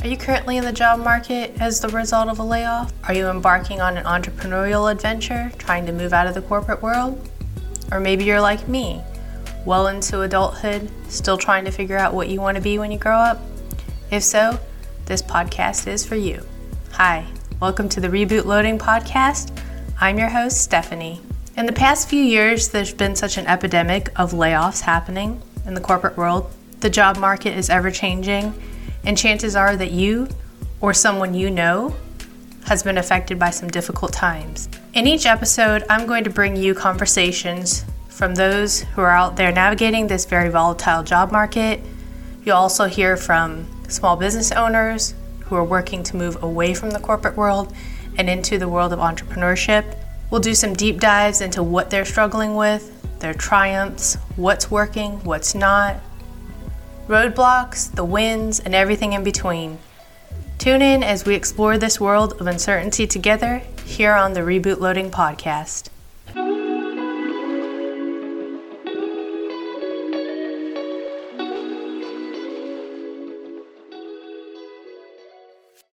Are you currently in the job market as the result of a layoff? Are you embarking on an entrepreneurial adventure, trying to move out of the corporate world? Or maybe you're like me, well into adulthood, still trying to figure out what you want to be when you grow up? If so, this podcast is for you. Hi, welcome to the Reboot Loading Podcast. I'm your host, Stephanie. In the past few years, there's been such an epidemic of layoffs happening in the corporate world. The job market is ever-changing, and chances are that you or someone you know has been affected by some difficult times. In each episode, I'm going to bring you conversations from those who are out there navigating this very volatile job market. You'll also hear from small business owners who are working to move away from the corporate world and into the world of entrepreneurship. We'll do some deep dives into what they're struggling with, their triumphs, what's working, what's not, roadblocks, the wins, and everything in between. Tune in as we explore this world of uncertainty together here on the Reboot Loading Podcast.